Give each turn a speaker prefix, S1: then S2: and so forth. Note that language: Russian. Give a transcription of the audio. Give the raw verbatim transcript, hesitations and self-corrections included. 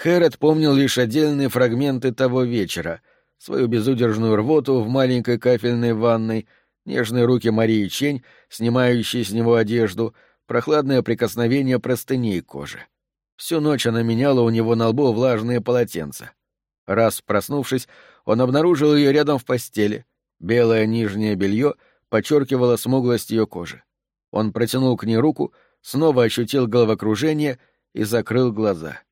S1: Хэрот помнил лишь отдельные фрагменты того вечера, свою безудержную рвоту в маленькой кафельной ванной, нежные руки Марии Чень, снимающие с него одежду, прохладное прикосновение простыней к коже. Всю ночь она меняла у него на лбу влажные полотенца. Раз проснувшись, он обнаружил ее рядом в постели. Белое нижнее белье подчеркивало смуглость ее кожи. Он протянул к ней руку, снова ощутил головокружение и закрыл глаза.